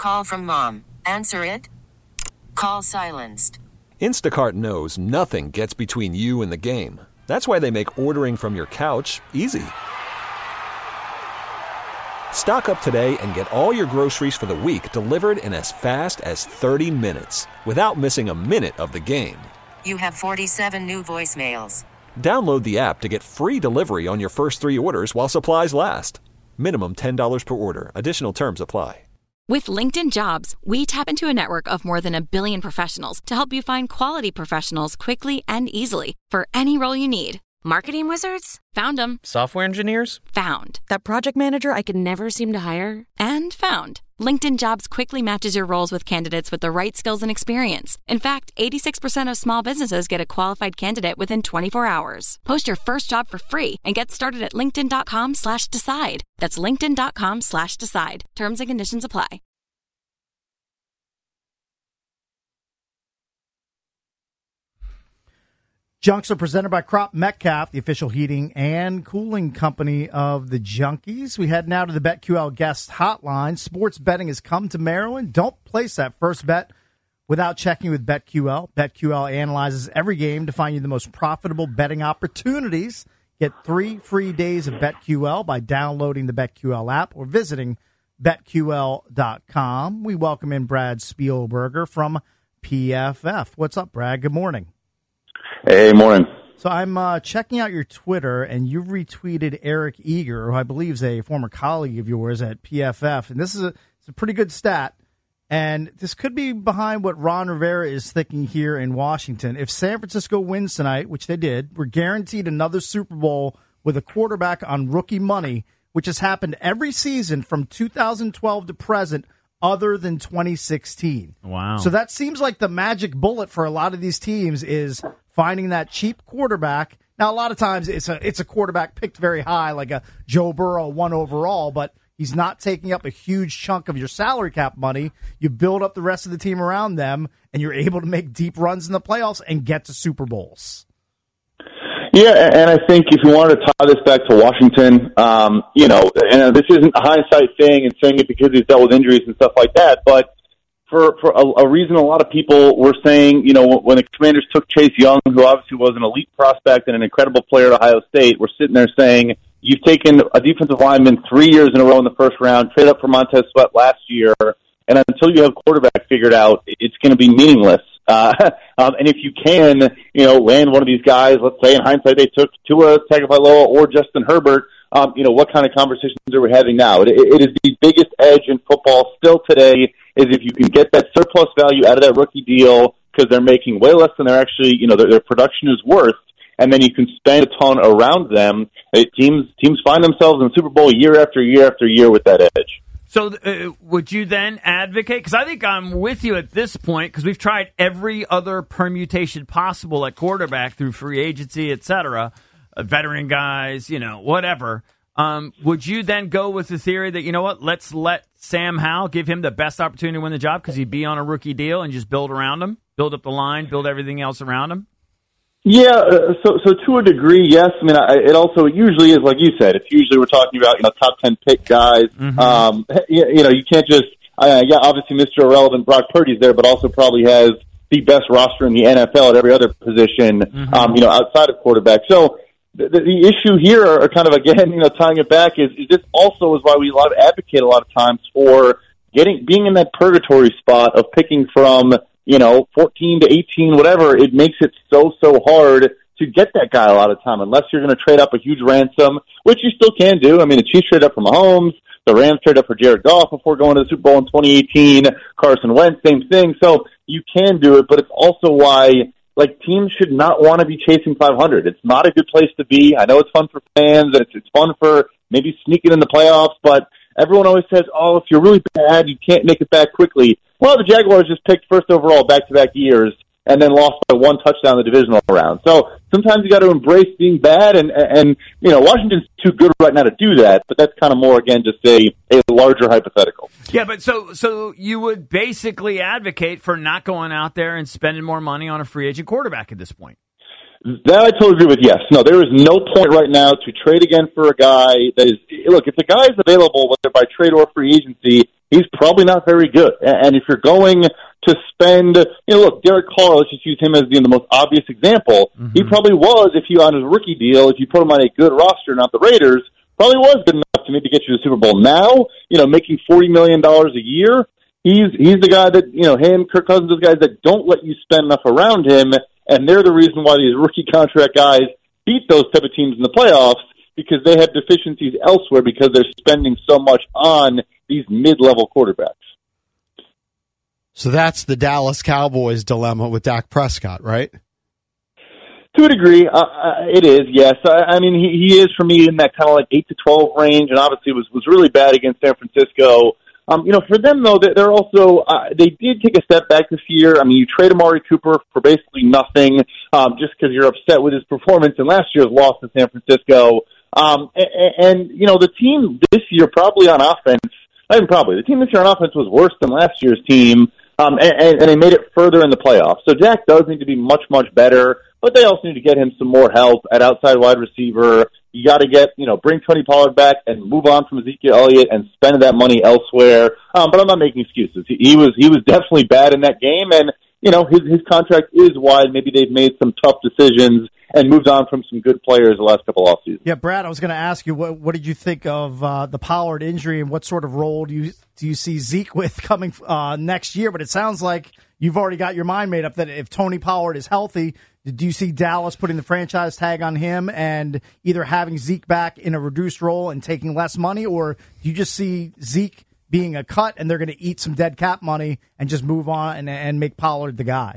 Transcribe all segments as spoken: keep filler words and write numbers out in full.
Call from mom. Answer it. Call silenced. Instacart knows nothing gets between you and the game. That's why they make ordering from your couch easy. Stock up today and get all your groceries for the week delivered in as fast as thirty minutes without missing a minute of the game. You have forty-seven new voicemails. Download the app to get free delivery on your first three orders while supplies last. Minimum ten dollars per order. Additional terms apply. With LinkedIn Jobs, we tap into a network of more than a billion professionals to help you find quality professionals quickly and easily for any role you need. Marketing wizards? Found them. Software engineers? Found. That project manager I could never seem to hire? And found. LinkedIn Jobs quickly matches your roles with candidates with the right skills and experience. In fact, eighty-six percent of small businesses get a qualified candidate within twenty-four hours. Post your first job for free and get started at linkedin.com slash decide. That's linkedin.com slash decide. Terms and conditions apply. Junks are presented by Crop Metcalf, the official heating and cooling company of the Junkies. We head now to the BetQL guest hotline. Sports betting has come to Maryland. Don't place that first bet without checking with BetQL. BetQL analyzes every game to find you the most profitable betting opportunities. Get three free days of BetQL by downloading the BetQL app or visiting bet Q L dot com. We welcome in Brad Spielberger from P F F. What's up, Brad? Good morning. Hey, morning. So I'm uh, checking out your Twitter, and you retweeted Eric Eager, who I believe is a former colleague of yours at P F F. And this is a, it's a pretty good stat. And this could be behind what Ron Rivera is thinking here in Washington. If San Francisco wins tonight, which they did, we're guaranteed another Super Bowl with a quarterback on rookie money, which has happened every season from two thousand twelve to present, other than twenty sixteen. Wow. So that seems like the magic bullet for a lot of these teams is finding that cheap quarterback. Now, a lot of times it's a it's a quarterback picked very high, like a Joe Burrow, one overall, but he's not taking up a huge chunk of your salary cap money. You build up the rest of the team around them, and you're able to make deep runs in the playoffs and get to Super Bowls. Yeah, and I think if you wanted to tie this back to Washington, um, you know, and this isn't a hindsight thing and saying it because he's dealt with injuries and stuff like that, but for for a, a reason a lot of people were saying, you know, when the Commanders took Chase Young, who obviously was an elite prospect and an incredible player at Ohio State, we're sitting there saying, you've taken a defensive lineman three years in a row in the first round, trade up for Montez Sweat last year, and until you have quarterback figured out, it's going to be meaningless. Uh, um, and if you can, you know, land one of these guys, let's say in hindsight they took Tua Tagovailoa or Justin Herbert, um, you know, what kind of conversations are we having now? It, it is the biggest edge in football still today is if you can get that surplus value out of that rookie deal because they're making way less than they're actually, you know, their, their production is worth, and then you can spend a ton around them. It, teams teams find themselves in the Super Bowl year after year after year with that edge. So uh, would you then advocate, because I think I'm with you at this point, because we've tried every other permutation possible at quarterback through free agency, et cetera, uh, veteran guys, you know, whatever. Um, would you then go with the theory that, you know what, let's let Sam Howell, give him the best opportunity to win the job because he'd be on a rookie deal and just build around him, build up the line, build everything else around him? Yeah, uh, so so to a degree, yes. I mean, I, it also it usually is like you said. It's usually we're talking about you know top ten pick guys. Mm-hmm. Um, you, you know, you can't just uh, yeah. Obviously, Mister Irrelevant Brock Purdy's there, but also probably has the best roster in the N F L at every other position. Mm-hmm. Um, you know, outside of quarterback. So the, the, the issue here, are, are kind of again, you know, tying it back is, is this also is why we a lot of advocate a lot of times for getting being in that purgatory spot of picking from. You know, fourteen to eighteen, whatever, it makes it so, so hard to get that guy a lot of time, unless you're going to trade up a huge ransom, which you still can do. I mean, the Chiefs trade up for Mahomes, the Rams trade up for Jared Goff before going to the Super Bowl in twenty eighteen, Carson Wentz, same thing. So you can do it, but it's also why, like, teams should not want to be chasing five hundred. It's not a good place to be. I know it's fun for fans, and it's, it's fun for maybe sneaking in the playoffs, but everyone always says, oh, if you're really bad, you can't make it back quickly. Well, the Jaguars just picked first overall back-to-back years and then lost by one touchdown in the divisional round. So sometimes you got to embrace being bad, and, and you know, Washington's too good right now to do that, but that's kind of more, again, just a, a larger hypothetical. Yeah, but so so you would basically advocate for not going out there and spending more money on a free agent quarterback at this point. That I totally agree with, yes. No, there is no point right now to trade again for a guy that is, look, if the guy is available, whether by trade or free agency, he's probably not very good. And if you're going to spend, you know, look, Derek Carr, let's just use him as being the most obvious example. Mm-hmm. He probably was, if you on his rookie deal, if you put him on a good roster, not the Raiders, probably was good enough to maybe get you to the Super Bowl. Now, you know, making forty million dollars a year, he's he's the guy that, you know, him, Kirk Cousins, those guys that don't let you spend enough around him, and they're the reason why these rookie contract guys beat those type of teams in the playoffs, because they have deficiencies elsewhere because they're spending so much on these mid-level quarterbacks. So that's the Dallas Cowboys dilemma with Dak Prescott, right? To a degree, uh, it is, yes. I, I mean, he, he is, for me, in that kind of like eight to twelve range, and obviously was, was really bad against San Francisco. Um, you know, for them, though, they're also, uh, they did take a step back this year. I mean, you trade Amari Cooper for basically nothing, um, just because you're upset with his performance in last year's loss to San Francisco. Um, and, and, you know, the team this year probably on offense, not even probably, the team this year on offense was worse than last year's team, um, and, and they made it further in the playoffs. So Dak does need to be much, much better, but they also need to get him some more help at outside wide receiver. You got to get, you know, bring Tony Pollard back and move on from Ezekiel Elliott and spend that money elsewhere. Um, but I'm not making excuses. He, he was he was definitely bad in that game, and you know his his contract is wide. Maybe they've made some tough decisions and moved on from some good players the last couple off seasons. Yeah, Brad, I was going to ask you what what did you think of uh, the Pollard injury, and what sort of role do you do you see Zeke with coming uh, next year? But it sounds like you've already got your mind made up that if Tony Pollard is healthy, do you see Dallas putting the franchise tag on him and either having Zeke back in a reduced role and taking less money, or do you just see Zeke being a cut and they're going to eat some dead cap money and just move on and, and make Pollard the guy?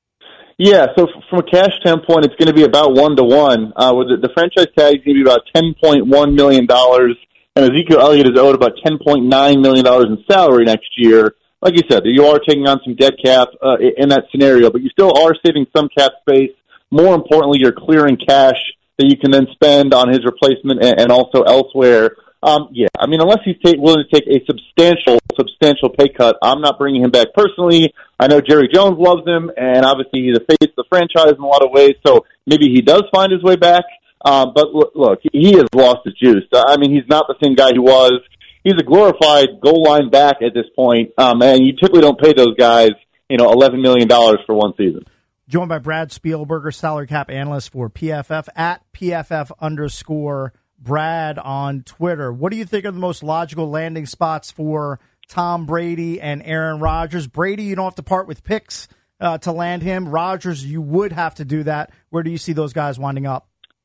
Yeah, so from a cash standpoint, it's going to be about one to one. Uh, with the, the franchise tag is going to be about ten point one million dollars, and Ezekiel Elliott is owed about ten point nine million dollars in salary next year. Like you said, you are taking on some dead cap uh, in that scenario, but you still are saving some cap space. More importantly, you're clearing cash that you can then spend on his replacement and, and also elsewhere. Um, yeah, I mean, unless he's take, willing to take a substantial, substantial pay cut, I'm not bringing him back personally. I know Jerry Jones loves him, and obviously he's the face of the franchise in a lot of ways, so maybe he does find his way back. Um, but look, look, he has lost his juice. I mean, he's not the same guy he was. He's a glorified goal line back at this point, um, and you typically don't pay those guys, you know, eleven million dollars for one season. Joined by Brad Spielberger, salary cap analyst for P F F, at P F F underscore Brad on Twitter. What do you think are the most logical landing spots for Tom Brady and Aaron Rodgers? Brady, you don't have to part with picks uh, to land him. Rodgers, you would have to do that. Where do you see those guys winding up?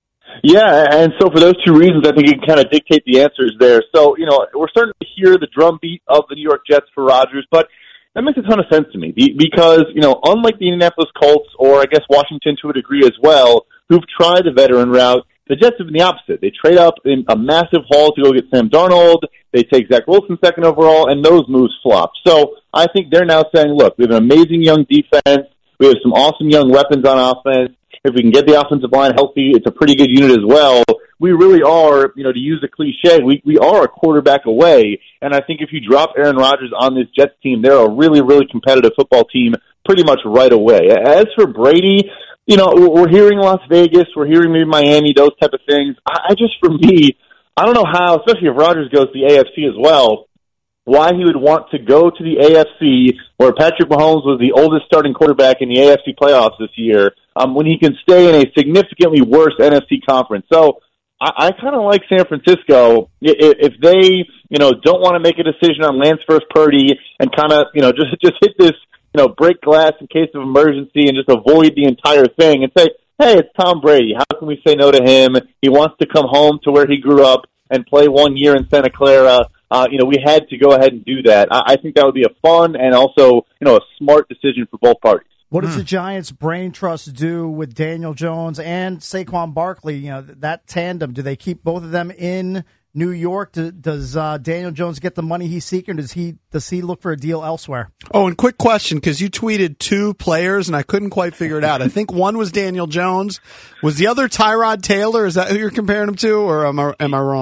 Yeah, and so for those two reasons, I think you can kind of dictate the answers there. So, you know, we're starting to hear the drumbeat of the New York Jets for Rodgers, but that makes a ton of sense to me because, you know, unlike the Indianapolis Colts or I guess Washington to a degree as well, who've tried the veteran route, the Jets have been the opposite. They trade up in a massive haul to go get Sam Darnold. They take Zach Wilson second overall, and those moves flop. So I think they're now saying, look, we have an amazing young defense. We have some awesome young weapons on offense. If we can get the offensive line healthy, it's a pretty good unit as well. We really are, you know, to use a cliche, we, we are a quarterback away. And I think if you drop Aaron Rodgers on this Jets team, they're a really, really competitive football team pretty much right away. As for Brady, you know, we're hearing Las Vegas, we're hearing maybe Miami, those type of things. I just, for me, I don't know how, especially if Rodgers goes to the A F C as well, why he would want to go to the A F C where Patrick Mahomes was the oldest starting quarterback in the A F C playoffs this year, um, when he can stay in a significantly worse N F C conference. So I, I kind of like San Francisco. If they, you know, don't want to make a decision on Lance versus Purdy and kind of, you know, just just hit this, you know, break glass in case of emergency and just avoid the entire thing and say, hey, it's Tom Brady. How can we say no to him? He wants to come home to where he grew up and play one year in Santa Clara. Uh, you know, we had to go ahead and do that. I, I think that would be a fun and also, you know, a smart decision for both parties. What does the Giants' brain trust do with Daniel Jones and Saquon Barkley? You know, that tandem, do they keep both of them in New York? Do, does uh, Daniel Jones get the money he's seeking? Does he does he look for a deal elsewhere? Oh, and quick question, because you tweeted two players, and I couldn't quite figure it out. I think one was Daniel Jones. Was the other Tyrod Taylor? Is that who you're comparing him to, or am I, am I wrong?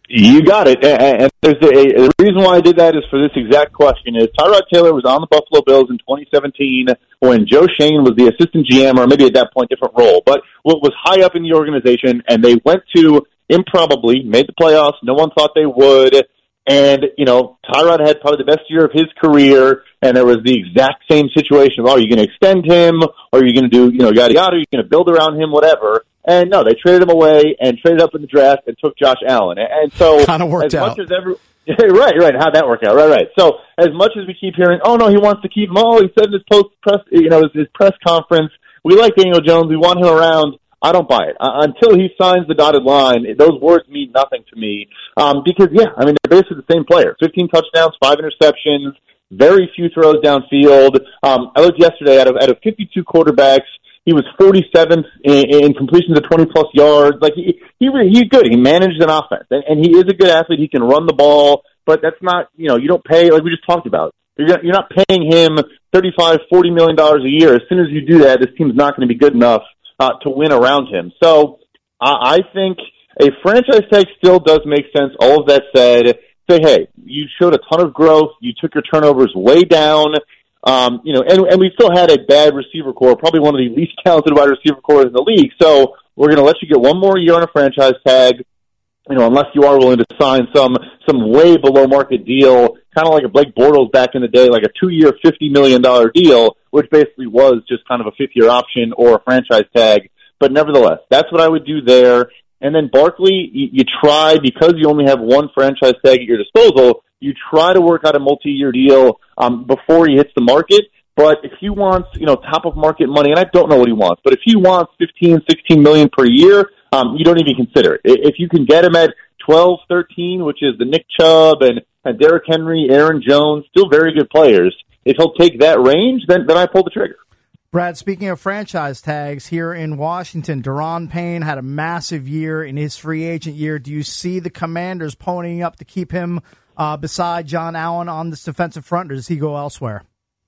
You got it. And there's a, a reason why I did that is for this exact question. Is Tyrod Taylor was on the Buffalo Bills in twenty seventeen when Joe Schoen was the assistant G M, or maybe at that point different role, but was high up in the organization, and they went to improbably made the playoffs. No one thought they would. And, you know, Tyrod had probably the best year of his career, and there was the exact same situation of, oh, are you going to extend him, or are you going to do, you know, yada yada, are you going to build around him, whatever. And no, they traded him away and traded up in the draft and took Josh Allen. And so, kind of worked as out. Much as every, right, right, how'd that work out? Right, right. So, as much as we keep hearing, oh no, he wants to keep him, oh, he said in his post press, you know, his, his press conference, we like Daniel Jones, we want him around. I don't buy it. Uh, until he signs the dotted line, those words mean nothing to me. Um, because, yeah, I mean, they're basically the same player. fifteen touchdowns, five interceptions, very few throws downfield. Um, I looked yesterday, out of, out of fifty-two quarterbacks, he was forty-seventh in, in completions of twenty-plus yards. Like, he, he he's good. He managed an offense. And, and he is a good athlete. He can run the ball. But that's not, you know, you don't pay, like we just talked about. You're not, you're not paying him thirty-five, forty million dollars a year. As soon as you do that, this team's not going to be good enough Uh, to win around him. So uh, I think a franchise tag still does make sense. All of that said, say, hey, you showed a ton of growth. You took your turnovers way down. Um, you know, and, and we still had a bad receiver core, probably one of the least talented wide receiver cores in the league. So we're going to let you get one more year on a franchise tag, you know, unless you are willing to sign some some way below market deal, kind of like a Blake Bortles back in the day, like a two-year, fifty million dollars deal, which basically was just kind of a fifth-year option or a franchise tag. But nevertheless, that's what I would do there. And then Barkley, you, you try, because you only have one franchise tag at your disposal, you try to work out a multi-year deal um, before he hits the market. But if he wants, you know, top-of-market money, and I don't know what he wants, but if he wants fifteen, sixteen million dollars per year, um, you don't even consider it. If you can get him at twelve, thirteen, which is the Nick Chubb and, and Derrick Henry, Aaron Jones, still very good players, if he'll take that range, then, then I pull the trigger. Brad, speaking of franchise tags here in Washington, Daron Payne had a massive year in his free agent year. Do you see the Commanders ponying up to keep him uh, beside John Allen on this defensive front, or does he go elsewhere?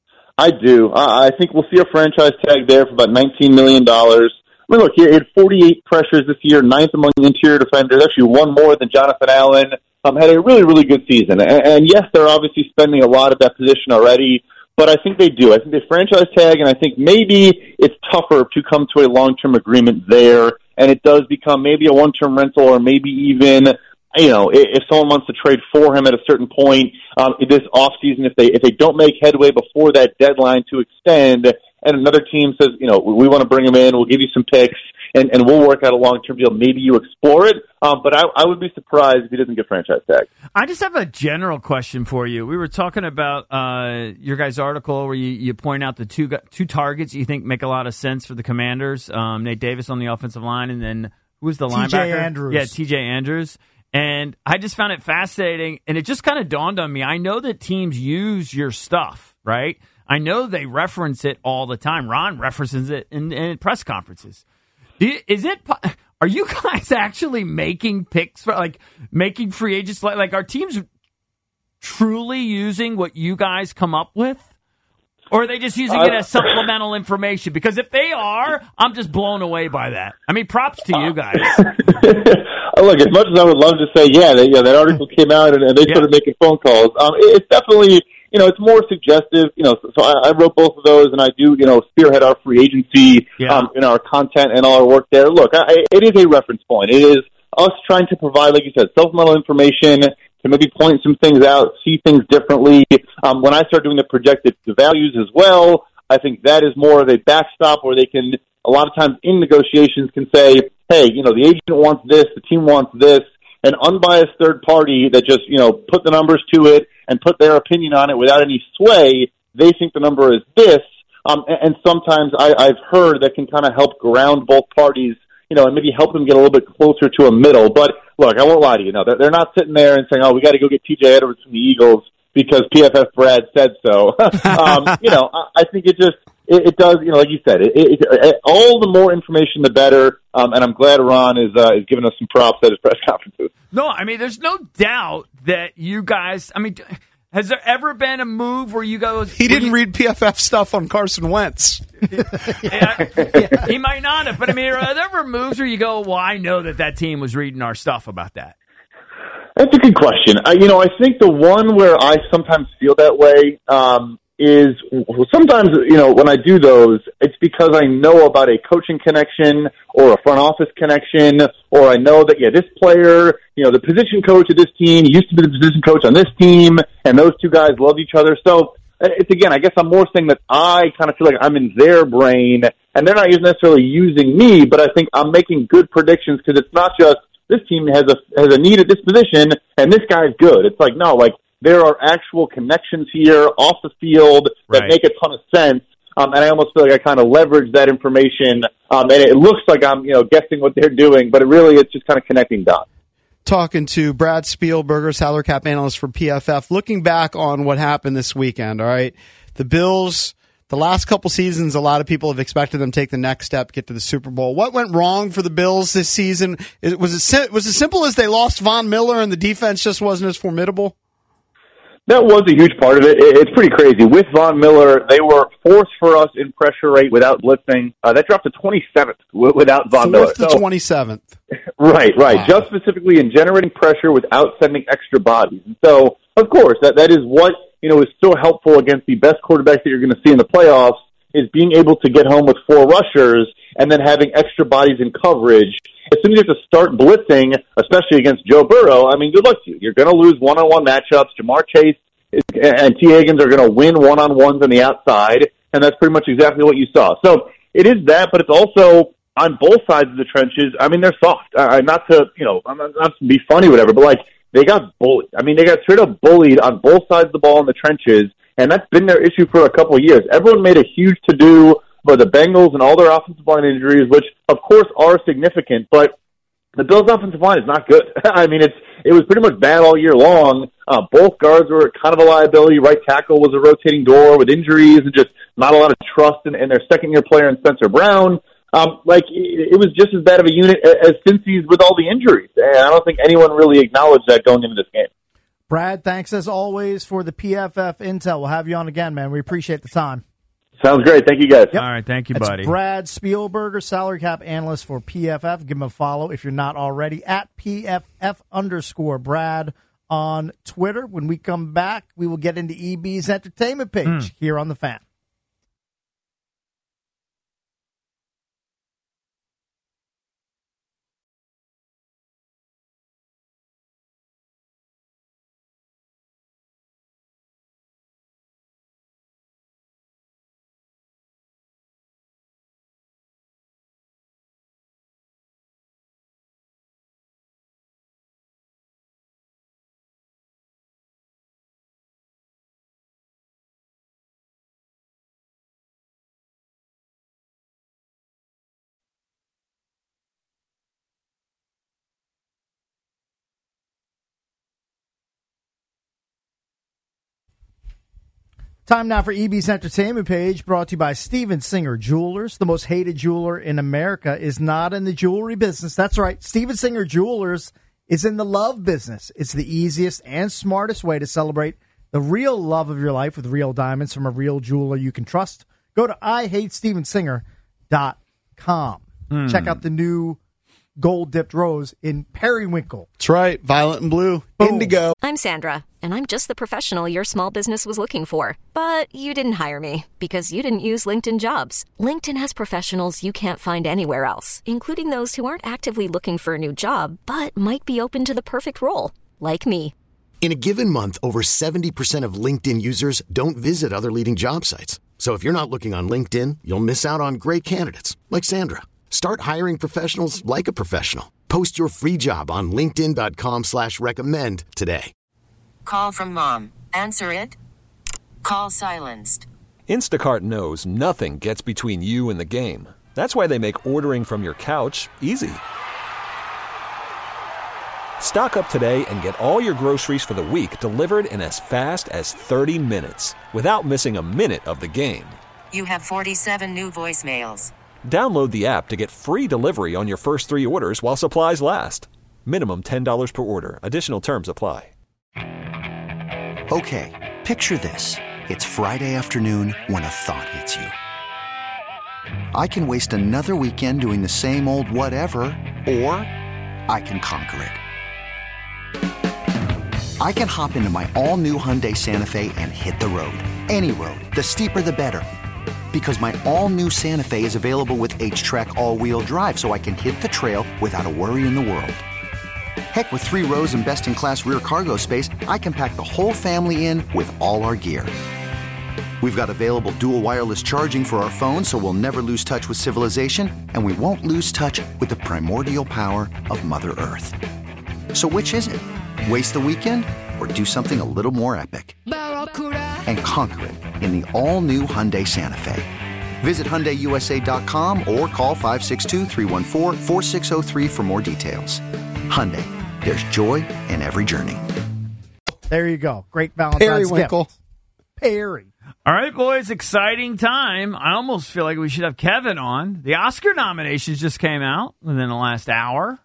I do. Uh, I think we'll see a franchise tag there for about nineteen million dollars. I mean, look, he had forty-eight pressures this year, ninth among interior defenders, actually one more than Jonathan Allen. Um, had a really, really good season. And, and yes, they're obviously spending a lot of that position already, but I think they do. I think they franchise tag, and I think maybe it's tougher to come to a long-term agreement there, and it does become maybe a one-term rental, or maybe even, you know, if someone wants to trade for him at a certain point um, this offseason, if they if they don't make headway before that deadline to extend, and another team says, you know, we want to bring him in, we'll give you some picks, and, and we'll work out a long-term deal. Maybe you explore it, um, but I, I would be surprised if he doesn't get franchise tag. I just have a general question for you. We were talking about uh, your guys' article where you, you point out the two two targets you think make a lot of sense for the Commanders, um, Nate Davis on the offensive line, and then who was the T J linebacker? Andrews. Yeah, T J Andrews. And I just found it fascinating, and it just kind of dawned on me. I know that teams use your stuff, right? I know they reference it all the time. Ron references it in, in press conferences. Do you, is it? Are you guys actually making picks for, like, making free agents? Like, like, are teams truly using what you guys come up with? Or are they just using it as supplemental information? Because if they are, I'm just blown away by that. I mean, props to you guys. Look, as much as I would love to say, yeah, they, yeah that article came out and, and they yeah. started making phone calls, um, it, it's definitely, you know, it's more suggestive. You know, so, so I, I wrote both of those, and I do, you know, spearhead our free agency yeah. um, in our content and all our work there. Look, I, it is a reference point. It is us trying to provide, like you said, supplemental information to maybe point some things out, see things differently. Um, when I start doing the projected values as well, I think that is more of a backstop where they can, a lot of times in negotiations, can say, hey, you know, the agent wants this, the team wants this, an unbiased third party that just, you know, put the numbers to it and put their opinion on it without any sway. They think the number is this. Um, and, and sometimes I, I've heard that can kind of help ground both parties, you know, and maybe help them get a little bit closer to a middle. But look, I won't lie to you. No, they're, they're not sitting there and saying, oh, we got to go get T J Edwards from the Eagles because P F F Brad said so. um, you know, I, I think it just, it, it does, you know, like you said, it, it, it, all the more information, the better. Um, and I'm glad Ron is, uh, is giving us some props at his press conferences. No, I mean, there's no doubt that you guys, I mean, has there ever been a move where you go? He didn't you, read P F F stuff on Carson Wentz. yeah, yeah, he might not have, but I mean, are there ever moves where you go, well, I know that that team was reading our stuff about that? That's a good question. I, you know, I think the one where I sometimes feel that way um, is sometimes, you know, when I do those, it's because I know about a coaching connection or a front office connection, or I know that, yeah, this player, you know, the position coach of this team used to be the position coach on this team, and those two guys love each other. So it's, again, I guess I'm more saying that I kind of feel like I'm in their brain, and they're not necessarily using me, but I think I'm making good predictions because it's not just this team has a has a need at this position, and this guy's good. It's like, no, like, there are actual connections here off the field that Right. make a ton of sense, um, and I almost feel like I kind of leverage that information, um, and it looks like I'm, you know, guessing what they're doing, but it really it's just kind of connecting dots. Talking to Brad Spielberger, salary cap analyst for P F F, looking back on what happened this weekend, all right? The Bills, the last couple seasons, a lot of people have expected them to take the next step, get to the Super Bowl. What went wrong for the Bills this season? Is- Was it was it simple as they lost Von Miller and the defense just wasn't as formidable? That was a huge part of it. It- It's pretty crazy. With Von Miller, they were fourth for us in pressure rate without blitzing. Uh, that dropped to twenty-seventh w- without Von Miller. Fourth to So- twenty-seventh. Right, right. Wow. Just specifically in generating pressure without sending extra bodies. And so, of course, that, that is what, you know, is so helpful against the best quarterbacks that you're going to see in the playoffs, is being able to get home with four rushers and then having extra bodies in coverage. As soon as you have to start blitzing, especially against Joe Burrow, I mean, good luck to you. You're going to lose one-on-one matchups. Jamar Chase is, and T. Higgins are going to win one-on-ones on the outside, and that's pretty much exactly what you saw. So it is that, but it's also on both sides of the trenches. I mean, they're soft. Uh, not to, you know, not, not to be funny or whatever, but, like, they got bullied. I mean, they got straight up bullied on both sides of the ball in the trenches, and that's been their issue for a couple of years. Everyone made a huge to-do about the Bengals and all their offensive line injuries, which, of course, are significant, but the Bills' offensive line is not good. I mean, it's it was pretty much bad all year long. Uh, both guards were kind of a liability. Right tackle was a rotating door with injuries and just not a lot of trust in, in their second-year player in Spencer Brown. Um, like, it, it was just as bad of a unit as Cincy's with all the injuries, and I don't think anyone really acknowledged that going into this game. Brad, thanks as always for the P F F intel. We'll have you on again, man. We appreciate the time. Sounds great. Thank you, guys. Yep. All right, thank you, That's buddy. Brad Spielberger, salary cap analyst for P F F. Give him a follow if you're not already at P F F underscore Brad on Twitter. When we come back, we will get into E B's entertainment page Mm. here on The Fan. Time now for E B's entertainment page, brought to you by Steven Singer Jewelers. The most hated jeweler in America is not in the jewelry business. That's right. Steven Singer Jewelers is in the love business. It's the easiest and smartest way to celebrate the real love of your life with real diamonds from a real jeweler you can trust. Go to I hate steven singer dot com. Mm. Check out the new gold-dipped rose in periwinkle. That's right. Violet and blue. Boom. Indigo. I'm Sandra, and I'm just the professional your small business was looking for. But you didn't hire me because you didn't use LinkedIn Jobs. LinkedIn has professionals you can't find anywhere else, including those who aren't actively looking for a new job, but might be open to the perfect role, like me. In a given month, over seventy percent of LinkedIn users don't visit other leading job sites. So if you're not looking on LinkedIn, you'll miss out on great candidates like Sandra. Start hiring professionals like a professional. Post your free job on linkedin dot com slash recommend today. Call from mom. Answer it. Call silenced. Instacart knows nothing gets between you and the game. That's why they make ordering from your couch easy. Stock up today and get all your groceries for the week delivered in as fast as thirty minutes without missing a minute of the game. You have forty-seven new voicemails. Download the app to get free delivery on your first three orders while supplies last. Minimum ten dollars per order. Additional terms apply. Okay, picture this. It's Friday afternoon when a thought hits you. I can waste another weekend doing the same old whatever, or I can conquer it. I can hop into my all-new Hyundai Santa Fe and hit the road. Any road. The steeper, the better. Because my all-new Santa Fe is available with H-Track all-wheel drive, so I can hit the trail without a worry in the world. Heck, with three rows and best-in-class rear cargo space, I can pack the whole family in with all our gear. We've got available dual wireless charging for our phones, so we'll never lose touch with civilization, and we won't lose touch with the primordial power of Mother Earth. So which is it? Waste the weekend or do something a little more epic? And conquer it in the all-new Hyundai Santa Fe. Visit Hyundai U S A dot com or call five six two, three one four, four six zero three for more details. Hyundai, there's joy in every journey. There you go. Great Valentine's Periwinkle. gift. Perry. All right, boys, exciting time. I almost feel like we should have Kevin on. The Oscar nominations just came out within the last hour.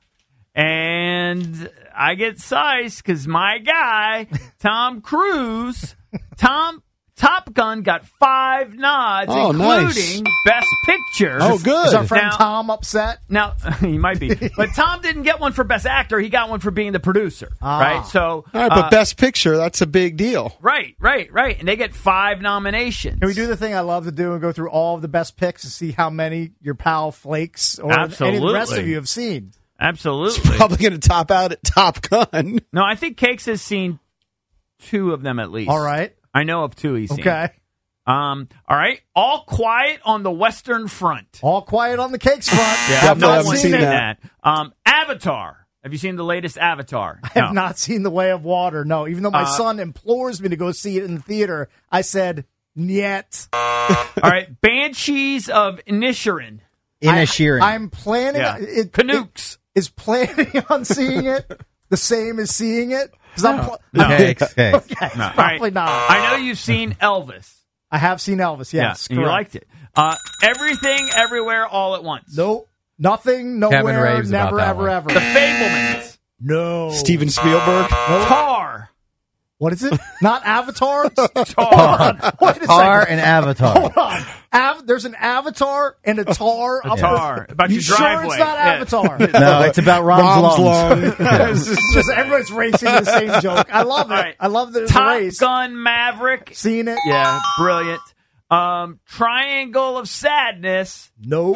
And I get sized because my guy, Tom Cruise, Tom Top Gun got five nods, Oh, including nice. Best Picture. Oh, good. Is our friend Now- Tom upset? Now, he might be. But Tom didn't get one for Best Actor. He got one for being the producer, Ah. right? So, All right, but uh, Best Picture, that's a big deal. right, right, right. And they get five nominations. Can we do the thing I love to do and go through all of the best picks to see how many your pal Flakes or any of the rest Absolutely. of you have seen? Absolutely. Probably going to top out at Top Gun. No, I think Cakes has seen two of them at least. All right. I know of two he's seen. Okay. Um, all right. All Quiet on the Western Front. All Quiet on the Cakes front. Yeah, Definitely no haven't one's seen seen that. that. Um, Avatar. Have you seen the latest Avatar? I have not seen The Way of Water. No, even though my Uh, son implores me to go see it in the theater, I said, "Niet." All right. Banshees of Inisherin. Inisherin. I, I'm planning. Yeah. It, Canooks. it- is planning on seeing it the same as seeing it? Because I'm pl- No. Cakes, cakes. okay, No. All probably right. not. I know you've seen Elvis. I have seen Elvis. Yes, yeah, and you correct. liked it. Uh, Everything, Everywhere, All at Once. Nope. Nothing, nowhere, raves about never, that ever, one. ever. The Fablemans. No. Steven Spielberg. Tar. What is it? Not Avatar? Tar. Wait a Tar second. and Avatar. Hold on. Av- there's an Avatar and a tar. up Tar. the- About you your sure driveway. it's not Yeah. Avatar? No, it's about Rom's, Rom's lungs. Lawn. It's just everybody's racing the same joke. I love it. All right. I love that it's a Top race. Gun Maverick. Seen it? Yeah, brilliant. Um, Triangle of Sadness. Nope.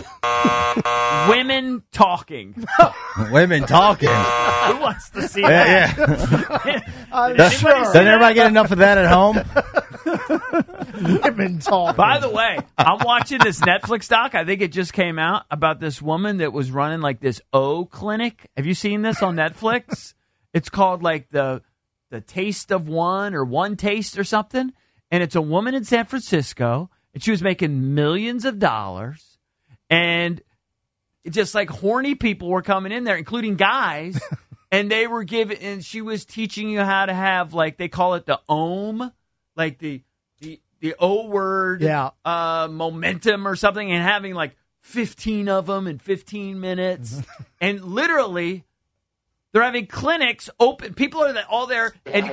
Women talking. Women talking. Who wants to see Yeah, that? yeah. I'm Does- sure. Doesn't everybody get enough of that at home? Women talking. By the way, I'm watching this Netflix doc. I think it just came out about this woman that was running like this O clinic. Have you seen this on Netflix? It's called like the the Taste of One or One Taste or something. And it's a woman in San Francisco, and she was making millions of dollars, and it just like horny people were coming in there, including guys, and they were giving, and she was teaching you how to have like they call it the Om, like the the the O word, Yeah. uh, momentum or something, and having like fifteen of them in fifteen minutes, and literally. They're having clinics open. People are all there, and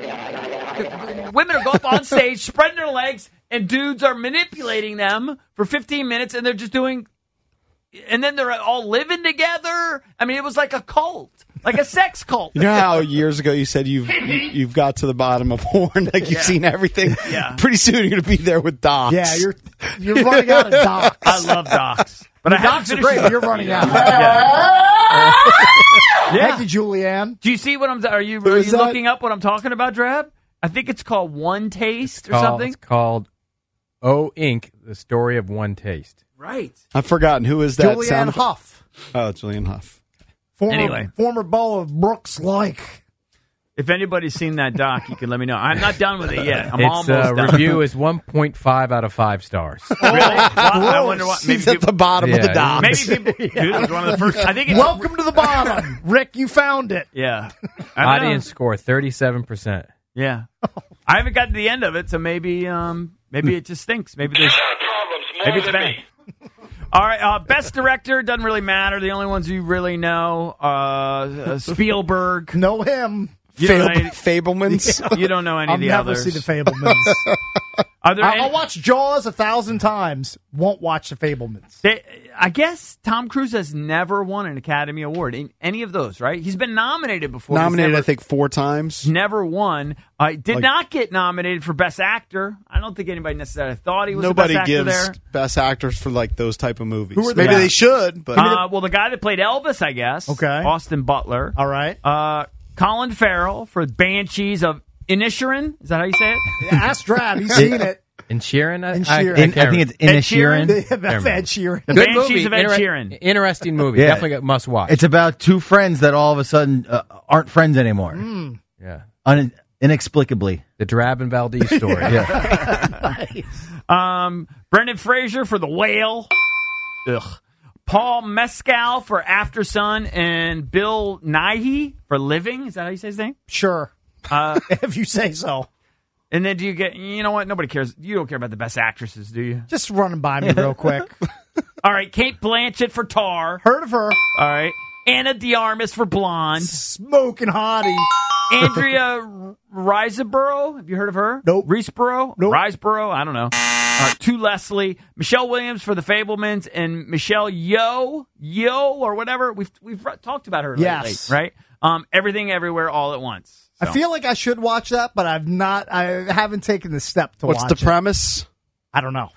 women are going up on stage, spreading their legs, and dudes are manipulating them for fifteen minutes, and they're just doing. And then they're all living together. I mean, it was like a cult, like a sex cult. You know how years ago you said you've you, you've got to the bottom of porn, like you've Yeah. seen everything. Yeah. Pretty soon you're going to be there with docs. Yeah, you're you're running out of docs. I love docs, but The I haven't docs are finished great. it. You're running out. Yeah. Thank you, Julianne. Do you see what I'm? Are you, Who are is you that? looking up what I'm talking about, Drab? I think it's called One Taste or Called- something. It's called O Incorporated. The Story of One Taste. Right. I've forgotten who is that. Julianne sound- Huff, Oh, Julianne Huff. former Anyway. former beau of Brooks Like. If anybody's seen that doc, you can let me know. I'm not done with it yet. I'm its almost uh, done. review is one point five out of five stars. Really? Well, I wonder what. Maybe He's at people, the bottom of the Yeah. docs. maybe people. Dude, it was one of the first. I think it's. Welcome to the bottom, Rick. You found it. Yeah. I don't know. Audience score thirty-seven percent. Yeah. I haven't gotten to the end of it, so maybe um maybe it just stinks. Maybe there's maybe it's bad. All right, uh, best director doesn't really matter. The only ones you really know, uh, uh, Spielberg. Know him. You don't know Fab- any, Fablemans. you don't know any I'll of the never others. see the Fablemans. Are there I- any- I'll watch Jaws a thousand times. Won't watch The Fablemans. They, I guess Tom Cruise has never won an Academy Award in any of those, right? He's been nominated before. He's Nominated, never, I think, four times. Never won. Uh, did Like- not get nominated for Best Actor. I don't think anybody necessarily thought he was Nobody the best actor gives there. best actors for like those type of movies. Who are the Maybe best? they should, but Uh, well, the guy that played Elvis, I guess. Okay. Austin Butler. All right. Uh, Colin Farrell for Banshees of Inisherin. Is that how you say it? Ask Drab. He's seen it. In Sheeran? I, In I, Sheeran. I, In, I think it's in Ed a Sheeran? Sheeran. That's Ed Sheeran. The Good Banshees movie. of Ed Inter- Sheeran. Interesting movie. Yeah. Definitely got- must watch. It's about two friends that all of a sudden uh, aren't friends anymore. yeah. Un- inexplicably. The Drab and Valdez story. Um, Brendan Fraser for The Whale. Ugh. Paul Mescal for After Sun and Bill Nighy for Living. Is that how you say his name? Sure. Uh, If you say so. and then do you get, you know what? Nobody cares. You don't care about the best actresses, do you? Just running by me real quick. All right. Kate Blanchett for Tar. Heard of her. All right. Anna de Armas for Blonde. Smoking hottie. Andrea Riseborough. Have you heard of her? Nope. Riseborough? Nope. Riseborough? I don't know. Uh, to Leslie. Michelle Williams for The Fablemans and Michelle Yeoh, Yeoh or whatever. We've we've talked about her lately, Yes. right? Um, Everything Everywhere All at Once. I So. feel like I should watch that, but I've not. I haven't taken the step to what's watch the it. premise? I don't know.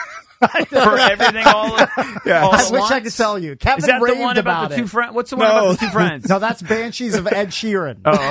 for Everything All, Yeah. all I at wish once? I could tell you. Kevin Is that the raved one about, the two it. friends? What's the one No. about the two friends? No, that's Banshees of Ed Sheeran. Oh,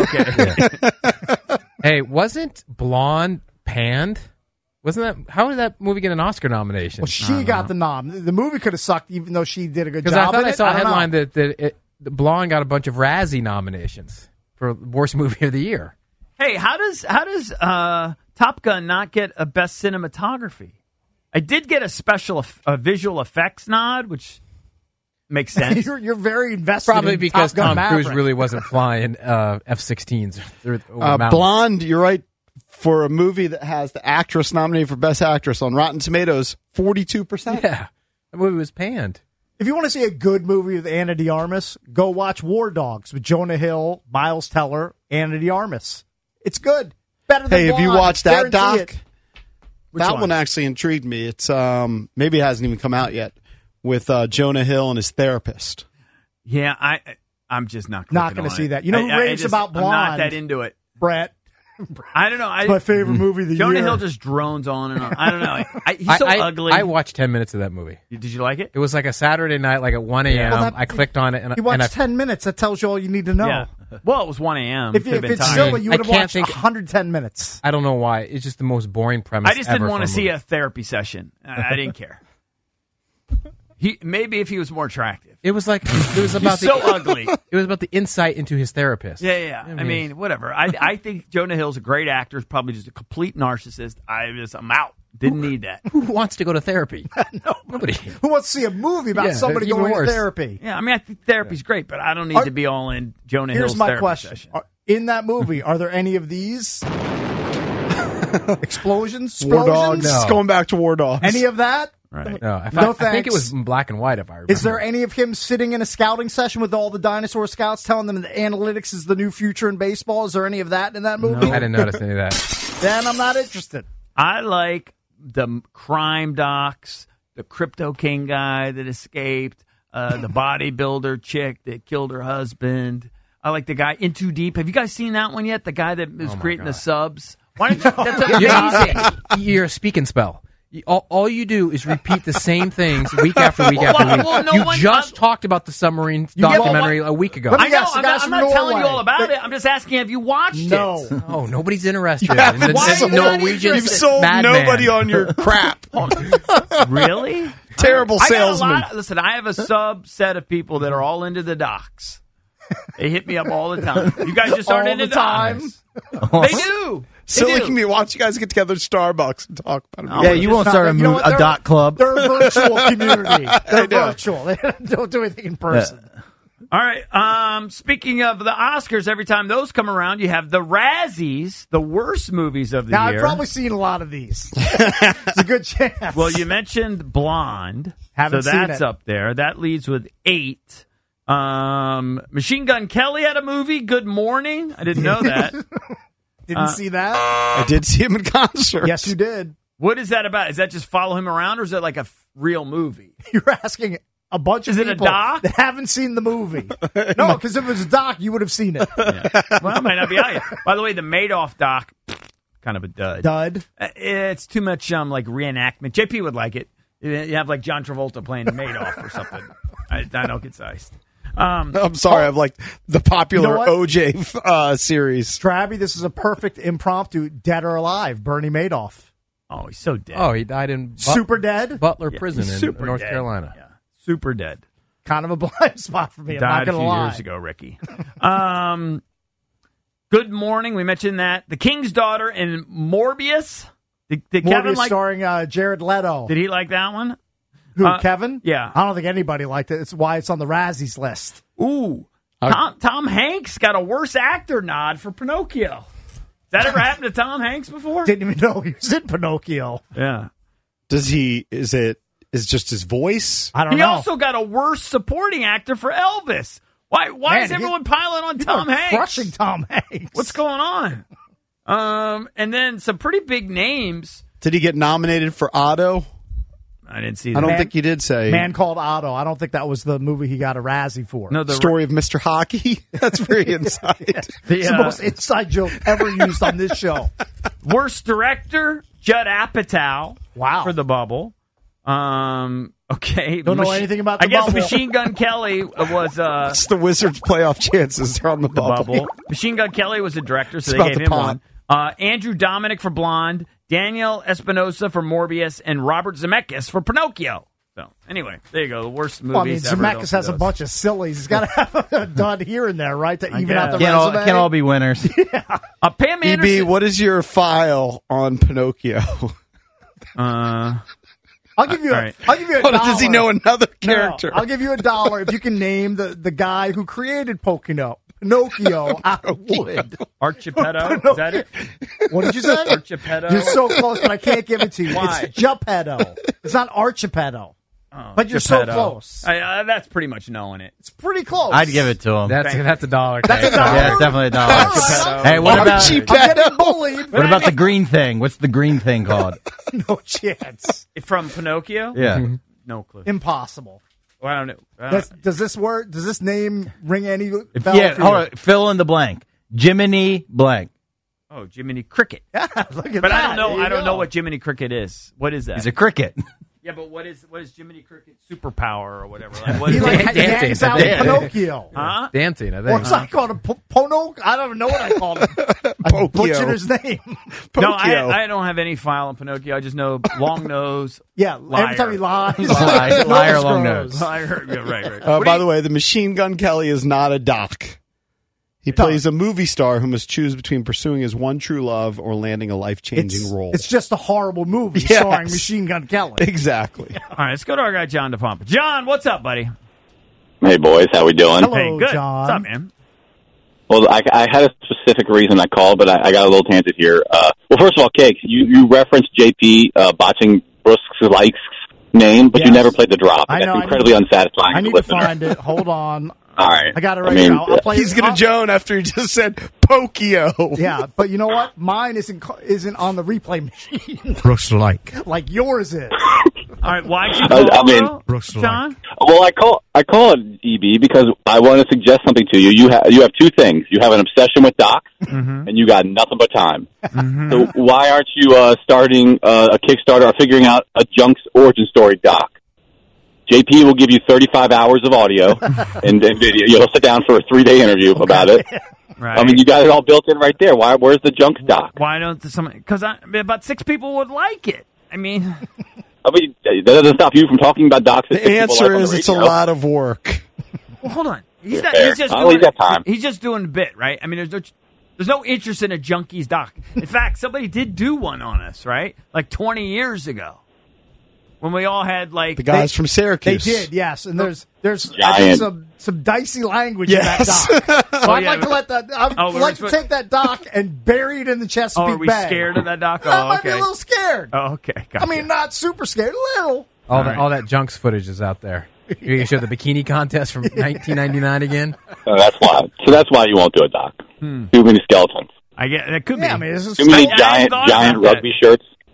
okay. Hey, wasn't Blonde panned? Wasn't that how did that movie get an Oscar nomination? Well, she got the nom. The movie could have sucked, even though she did a good Because job. I thought in I it. saw a don't know. headline that that it, the Blonde got a bunch of Razzie nominations for worst movie of the year. Hey, how does how does uh, Top Gun not get a best cinematography? I did get a special eff- a visual effects nod, which makes sense. you're, you're very invested. Probably in because Top Gun Tom Cruise Maverick. really wasn't flying uh, F sixteens. over Uh, mountains. Blonde, you're right. For a movie that has the actress nominated for Best Actress on Rotten Tomatoes, forty-two percent. Yeah, the movie was panned. If you want to see a good movie with Anna de Armas, go watch War Dogs with Jonah Hill, Miles Teller, Anna de Armas. It's good. Better than Hey, have you Blonde. watched that Guarantee doc? it. Which that one? one actually intrigued me. It's um maybe it hasn't even come out yet with uh, Jonah Hill and his therapist. Yeah, I I'm just not Not going to see that. You know who I, I raves just- about I'm not Blonde? that into it. Brett. I don't know. I, It's my favorite movie of the Jonah year. Hill just drones on and on. I don't know. I, he's I, so I, ugly. I watched ten minutes of that movie. Did you like it? It was like a Saturday night, like at one a.m. Well, that- I clicked on it and, You watched and I, ten minutes. That tells you all you need to know. Yeah. Well, it was one a.m. If, Could've if been it's tired. silly, you I would have can't watched think- one hundred ten minutes. I don't know why. It's just the most boring premise. I just didn't ever want for to a see movie. a therapy session. I, I didn't care. He maybe if he was more attractive. It was like it was about He's the so ugly. It was about the insight into his therapist. Yeah, yeah. yeah. I mean, whatever. I I think Jonah Hill's a great actor. He's probably just a complete narcissist. I just I'm out. Didn't need that. Who wants to go to therapy? Nobody. Who wants to see a movie about Yeah, somebody even going worse. to therapy? Yeah, I mean, I think therapy's great, but I don't need Are- to be all in Jonah Here's Hill's my therapy question. session. Are- in that movie, are there any of these? Explosions? War Explosions? Dogs. Going back to War Dogs. Any of that? Right. No, I, No I think it thanks. was in black and white. If I remember. Is there any of him sitting in a scouting session with all the dinosaur scouts telling them that analytics is the new future in baseball? Is there any of that in that movie? I didn't notice any of that. Then I'm not interested. I like the crime docs, the Crypto King guy that escaped, uh, the bodybuilder chick that killed her husband. I like the guy in Too Deep. Have you guys seen that one yet? The guy that was Oh, my creating the God. subs. Why don't you? That's amazing. You're a speak and spell. You- All, all you do is repeat the same things week after week Well, after week. well, no you one- just I'm- talked about the submarine get- documentary a week ago. Let me I know. guess, the I'm guys not, I'm from not telling you Norway. all about it. I'm just asking, have you watched No. it? Oh, nobody's interested. Yeah, in the, why the are you not Norwegian You've sold madman. nobody on your crap. Really? Terrible I got a salesman. lot- listen, I have a subset of people that are all into the docs. They hit me up all the time. You guys just aren't All into the time? docs. They do. They Silly do. can be watch you guys get together at Starbucks and talk about it. No, Yeah, we're you just won't not- start a, You know move, what? a They're- dot club. They're a virtual community. They're know. virtual. They don't do anything in person. All right. Um, speaking of the Oscars, every time those come around, you have the Razzies, the worst movies of the Now, year. I've probably seen a lot of these. It's a good chance. Well, you mentioned Blonde, Haven't so seen that's it. up there. That leads with eight. Um, Machine Gun Kelly had a movie. Good Morning. I didn't know that. Didn't see that? I did see him in concert. Yes, you did. What is that about? Is that just follow him around, or is it like a f- real movie? You're asking a bunch Is of it a people doc? that haven't seen the movie. No, because if it was a doc, you would have seen it. Yeah. Well, it might not be out yet. By the way, the Madoff doc, kind of a dud. Dud. Uh, It's too much um like reenactment. J P would like it. You have like John Travolta playing Madoff or something. I, I don't get sized. Um, I'm sorry, I've like the popular You know what? O J uh, series. Strabby, this is a perfect impromptu dead or alive Bernie Madoff. Oh, he's so dead. Oh, he died in But- Super dead? Butler Yeah, Prison he's in super North dead. Carolina. Yeah. Super dead. Kind of a blind spot for me. I'm not Died a going few to lie. years ago, Ricky. um, Good Morning. We mentioned that. The King's Daughter and Morbius. Did, did Morbius Kevin like? starring uh, Jared Leto. Did he like that one? Who, Uh, Kevin? Yeah. I don't think anybody liked it. It's why it's on the Razzies list. Ooh. Tom, Tom Hanks got a worst actor nod for Pinocchio. Has that ever happened to Tom Hanks before? Didn't even know he was in Pinocchio. Yeah. Does he? Is it? Is just his voice? I don't He know. also got a worst supporting actor for Elvis. Why? Why Man, is he- everyone piling on People Tom are Hanks? Crushing Tom Hanks. What's going on? Um, and then some pretty big names. Did he get nominated for Otto? I didn't see I that. don't Man- think you did say. Man Called Otto. I don't think that was the movie he got a Razzie for. No, the Story of Mister Hockey. That's very inside. It's the, the uh, most inside joke ever used on this show. worst director, Judd Apatow. Wow. For The Bubble. Um. Okay. Don't know Machi- anything about I The guess Bubble. Machine Gun Kelly was uh What's the Wizards' playoff chances? They're on the the bubble. bubble. Machine Gun Kelly was a director, so It's they about gave the him pot. one. Uh, Andrew Dominic for Blonde, Daniel Espinosa for Morbius, and Robert Zemeckis for Pinocchio. So anyway, there you go. The worst movies Well, I mean, ever. Zemeckis has a Those. bunch of sillies. He's got to have a dud here and there, right, to I even out the guess. Can't all, resume. can't all be winners. Uh, Pam E B, Anderson. what is your file on Pinocchio? Uh, I'll give you a, All right. I'll give you a What, dollar. does he know another No, character? I'll give you a dollar if you can name the, the guy who created Pinocchio. Pinocchio out of wood. Archipetto. Is that it? What did you say? Archipetto. You're so close, but I can't give it to you. Why? It's Geppetto. It's not Archipetto. Oh, But you're so Geppetto. close. I, uh, that's pretty much knowing it. It's pretty close. I'd give it to him. That's Thank that's a dollar. That's a Kay. dollar? yeah, it's definitely a dollar. All right. Hey, what about Archie I'm getting bullied. what about the green thing? What's the green thing called? No chance. From Pinocchio? Yeah. No clue. Impossible. Well, I don't know. I don't Does, does this word? Does this name ring any bell yeah, for hold you? on. Fill in the blank. Jiminy blank. Oh, Jiminy Cricket. Yeah, look at But that. I don't know. There you I don't go. know what Jiminy Cricket is. What is that? He's a cricket. yeah, but what is what is Jiminy Cricket's superpower or whatever? Like, what He is like it? Dancing, hangs out yeah. with Pinocchio. Huh? Dancing, I Or think. as I called him, P- Pono. I don't even know what I called him. I Pokio. butchered his name. No, Pinocchio. I, I don't have any file on Pinocchio. I just know long nose. Yeah, Liar. every time he lies, Liar, liar, long grows. nose. Liar. Yeah, right, right. Uh, What by do the you- way, the Machine Gun Kelly is not a doc. He plays a movie star who must choose between pursuing his one true love or landing a life-changing It's, role. it's just a horrible movie Yes. starring Machine Gun Kelly. Exactly. All right, let's go to our guy John DePompa. John, what's up, buddy? Hey, boys, how we doing? Hello, Hey, good. John. What's up, man? Well, I, I had a specific reason I called, but I, I got a little tangent here. Uh, well, first of all, Cakes, you, you referenced J P uh, botching Brooks Like's name, but you Yes. never played the drop. I That's know, I incredibly need- unsatisfying I as a need to listener. find it. Hold on. All right. I got it right I mean, here. I'll, I'll play He's it. going to I'll- Joan after he just said Pokio. Yeah, but you know what? Mine isn't co- isn't on the replay machine Brooks like. like yours is. All right, why'd you I- call, I mean- though, Brooks John? Well, I call I call it E B because I want to suggest something to you. You have you have two things. You have an obsession with docs, Mm-hmm. and you got nothing but time. Mm-hmm. So why aren't you uh, starting uh, a Kickstarter or figuring out a Junk's origin story doc? J P will give you thirty-five hours of audio and, and video. You'll sit down for a three-day interview about it. Right. I mean, you got it all built in right there. Why? Where's the Junk's doc? Why don't some? Because I, I mean, about six people would like it. I mean, I mean, that doesn't stop you from talking about docs. that The people answer like on the is it's a radio. lot of work. well, hold on. He's not. Fair. He's just. I'll Doing, leave that time. He's just doing a bit, right? I mean, there's no. There's no interest in a Junkies doc. In fact, somebody did do one on us, right? Like twenty years ago, when we all had like The guys from They Syracuse. did, yes. And there's there's I Giant. think some some dicey language Yes. in that doc. So Oh, I'd yeah, like to let that. I'd Oh, we're like to supposed- take that doc and bury it in the Chesapeake Oh, are we Bay. scared of that doc? I Oh, might be okay. a little scared. Oh, okay. I Gotcha. mean, not super scared, a little. all, all that right. all that Junks footage is out there. You can show the bikini contest from nineteen ninety-nine again. So that's why. So that's why you won't do it, Doc. Hmm. Too many skeletons. I get that could Yeah, be. I mean, this is Too many I- I giant, thought giant about that. rugby shirts.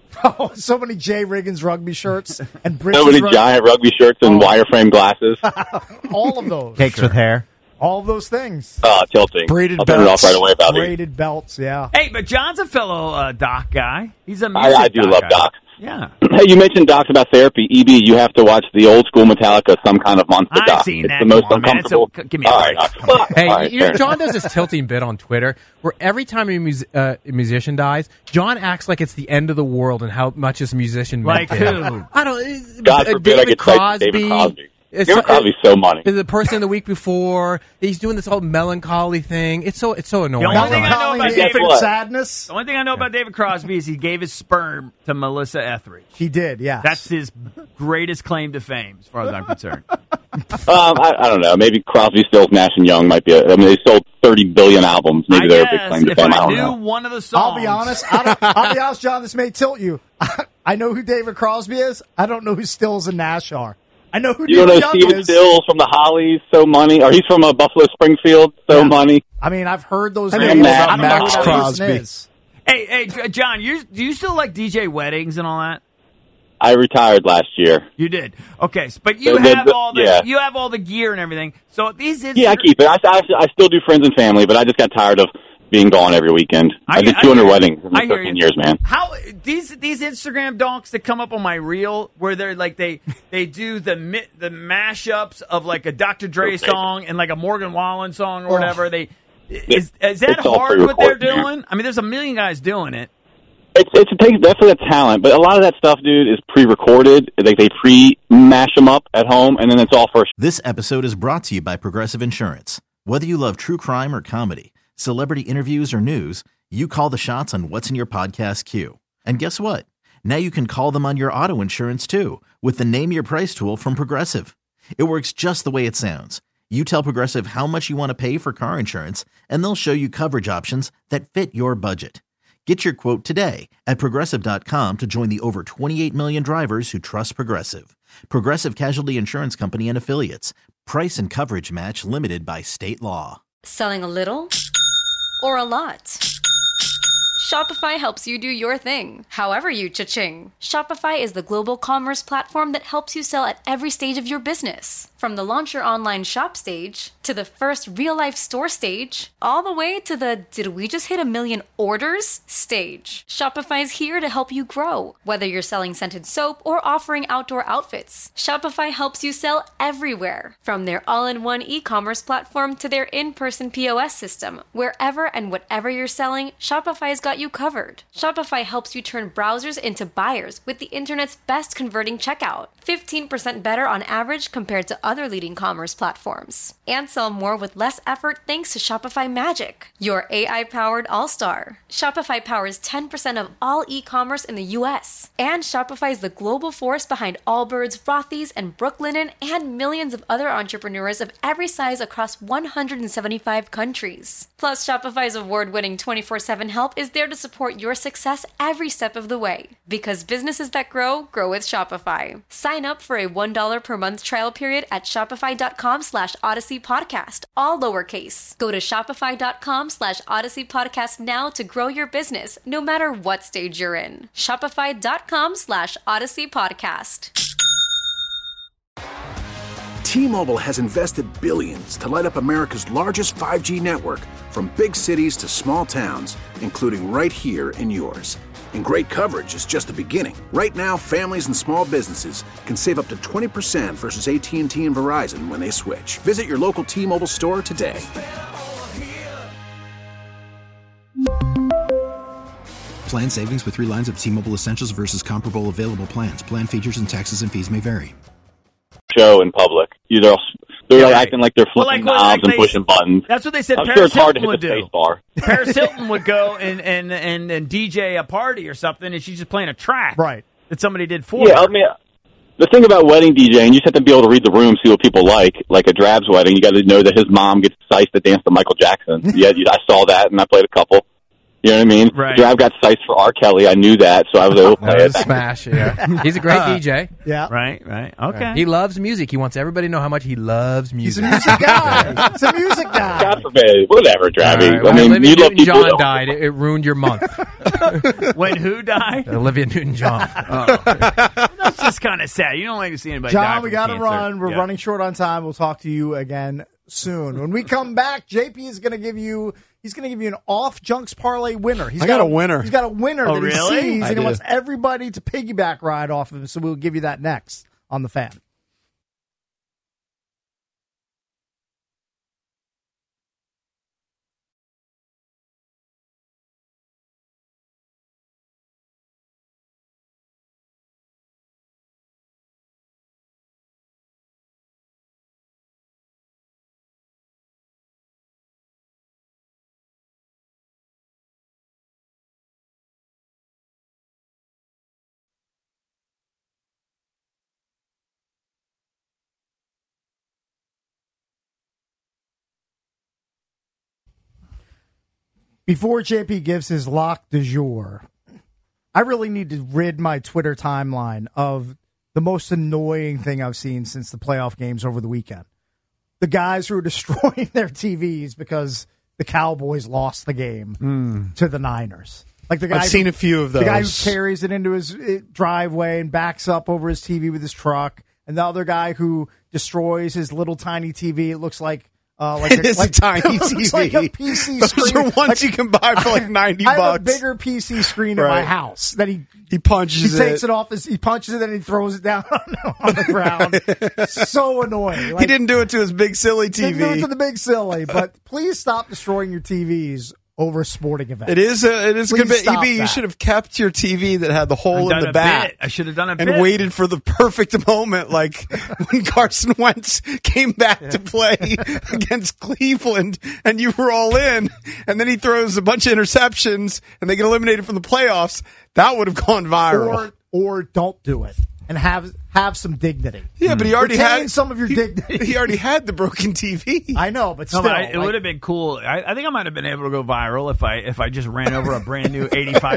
Oh, so many Jay Riggins rugby shirts and British So many rugby. giant rugby shirts and Oh. wireframe glasses. All of those. Cakes with hair. All of those things. Uh, tilting. Braided I'll turn it off belts. right away about it. Braided belts, yeah. Hey, but John's a fellow uh, doc guy. He's a I, music I do doc love guy. docs. Yeah. Hey, you mentioned docs about therapy. E B, you have to watch the old school Metallica, Some Kind of Monster I've doc. seen it's that. the most Come on, man. It's uncomfortable. a- give me a All right, break. all right. Hey, All right, you know, fair John enough. does this tilting bit on Twitter where every time a, mus- uh, a musician dies, John acts like it's the end of the world and how much this musician meant Like to him. who? I don't. God uh, forbid I David get typed Crosby. David Crosby. It's David so- Crosby's so money. The person the week before, he's doing this whole melancholy thing. It's so it's so annoying. The only thing I know Melancholy about and Guess David, what? sadness. the only thing I know about David Crosby is he gave his sperm to Melissa Etheridge. He did, yeah. That's his greatest claim to fame, as far as I'm concerned. Um, I, I don't know. Maybe Crosby, Stills, Nash and Young might be. A, I mean, they sold thirty billion albums. Maybe I they're a guess big claim to if fame. I I don't knew know. one of the songs, I'll be honest. I don't, I'll be honest, John. This may tilt you. I know who David Crosby is. I don't know who Stills and Nash are. I know who You don't Neil know Young Steven is. Stills from the Hollies, so money, or he's from uh, Buffalo Springfield, so Yeah. money. I mean, I've heard those I know names. Max- I don't know Max who that person Crosby. is. Hey, hey, J- John, you do you still like D J weddings and all that? I retired last year. You did. Okay, s- but you The- the- have the- all the yeah. you have all the gear and everything. So these Instagram, Yeah, I keep it. I, I, I still do friends and family, but I just got tired of being gone every weekend. I, I- did I two hundred hear you. weddings in I hear thirteen you. years, man. How these these Instagram donks that come up on my reel where they're like they they do the mi- the mashups of like a Doctor Dre Okay. song and like a Morgan Wallen song or Oh. whatever. They is is that It's all hard what they're pre-recorded, man. doing? I mean, there's a million guys doing it. It's it's it takes definitely a talent, but a lot of that stuff, dude, is pre-recorded. Like they pre-mash them up at home, and then it's all first. This episode is brought to you by Progressive Insurance. Whether you love true crime or comedy, celebrity interviews or news, you call the shots on what's in your podcast queue. And guess what? Now you can call them on your auto insurance too with the Name Your Price tool from Progressive. It works just the way it sounds. You tell Progressive how much you want to pay for car insurance, and they'll show you coverage options that fit your budget. Get your quote today at Progressive dot com to join the over twenty-eight million drivers who trust Progressive. Progressive Casualty Insurance Company and Affiliates. Price and coverage match limited by state law. Selling a little or a lot? Shopify helps you do your thing, however you cha-ching. Shopify is the global commerce platform that helps you sell at every stage of your business. From the launch your online shop stage, to the first real-life store stage, all the way to the did we just hit a million orders stage. Shopify's here to help you grow. Whether you're selling scented soap or offering outdoor outfits, Shopify helps you sell everywhere. From their all-in-one e-commerce platform to their in-person P O S system, wherever and whatever you're selling, Shopify's got you covered. Shopify helps you turn browsers into buyers with the internet's best converting checkout. fifteen percent better on average compared to other leading commerce platforms. And sell more with less effort thanks to Shopify Magic, your A I-powered all-star. Shopify powers ten percent of all e-commerce in the U S. And Shopify is the global force behind Allbirds, Rothy's, and Brooklinen, and millions of other entrepreneurs of every size across one hundred seventy-five countries. Plus, Shopify's award-winning twenty-four seven help is there to support your success every step of the way. Because businesses that grow, grow with Shopify. Sign up for a one dollar per month trial period at shopify.com slash Odyssey Podcast, all lowercase. Go to shopify.com slash Odyssey Podcast now to grow your business, no matter what stage you're in. Shopify.com slash Odyssey Podcast. T-Mobile has invested billions to light up America's largest five G network, from big cities to small towns, including right here in yours. And great coverage is just the beginning. Right now, families and small businesses can save up to twenty percent versus A T and T and Verizon when they switch. Visit your local T-Mobile store today. Plan savings with three lines of T-Mobile Essentials versus comparable available plans. Plan features and taxes and fees may vary. Show in public. You know, they're like acting like they're Well, flipping like what- knobs like and they- pushing buttons. That's what they said I'm Paris sure it's hard to Hilton hit the would do. space bar. Paris Hilton would go and, and, and, and D J a party or something, and she's just playing a track right. that somebody did for Yeah, her. I mean, the thing about wedding DJing, you just have to be able to read the room, see what people like. Like a Drab's wedding, you got to know that his mom gets sized to dance to Michael Jackson. Yeah, you- I saw that, and I played a couple. You know what I mean? Right. Drive got sites for R. Kelly. I knew that, so I was able to play That it. was a smash, yeah. He's a great Uh, D J. Yeah. Right, right. Okay. He loves music. He wants everybody to know how much he loves music. He's a music guy. He's a music guy. God forbid. Whatever, Travis. Right, I mean, Olivia you love people. Newton-John died. It, it ruined your month. When who died? Olivia Newton-John. Oh. That's just kind of sad. You don't like to see anybody die John, from we got to cancer. run. We're Yeah. running short on time. We'll talk to you again soon. When we come back, J P is going to give you. He's going to give you an off Junks parlay winner. He's I got a winner. He's got a winner Oh, that he really? sees, I and do. he wants everybody to piggyback ride off of him. So we'll give you that next on the Fan. Before J P gives his lock du jour, I really need to rid my Twitter timeline of the most annoying thing I've seen since the playoff games over the weekend. The guys who are destroying their T Vs because the Cowboys lost the game Mm. to the Niners. Like the guy I've seen a few of The guy who those. carries it into his uh, driveway and backs up over his T V with his truck, and the other guy who destroys his little tiny T V. It looks like uh, like It is a like, tiny it looks T V. like a P C Those screen. are ones Like, you can buy for like ninety I have bucks. a bigger P C screen in my Right. house that he He punches he takes it. it off. His, he punches it and he throws it down on the ground. So annoying. Like, he didn't do it to his big silly T didn't do it V. to the big silly. But please stop destroying your T Vs over sporting events. It is a, it is a good Please bit. E stop B, you that. should have kept your T V that had the hole I've in done the a back. bit. I should have done a and bit. waited for the perfect moment, like when Carson Wentz came back to play against Cleveland, and you were all in, and then he throws a bunch of interceptions, and they get eliminated from the playoffs. That would have gone viral. Or or don't do it and have have some dignity. yeah, but he already Retain had some of your he, dignity. He already had the broken T V. I know, but No, still, but I, it like- would have been cool. I, I think I might have been able to go viral if I if I just ran over a brand new eighty-five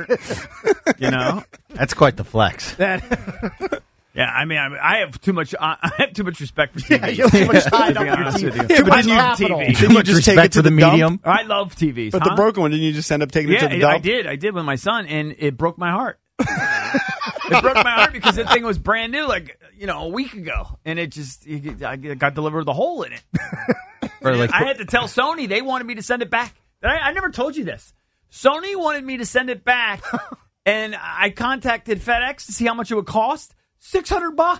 incher. You know, That's quite the flex. that. yeah. I mean, I, I have too much. I have too much respect for T V. Yeah, you have too much tied to up be in your honest T V. with you. Too Yeah, but much didn't you- capital. T V. Didn't Too you much just take respect it to for the the dump? medium. I love T Vs. But huh? the broken one, didn't you just end up taking it Yeah, to the it- dump? I did. I did with my son, and it broke my heart. It broke my heart because the thing was brand new, like you know, a week ago, and it just it, I got delivered the hole in it. Or like, I had to tell Sony they wanted me to send it back. I, I never told you this. Sony wanted me to send it back, and I contacted FedEx to see how much it would cost. Six hundred bucks.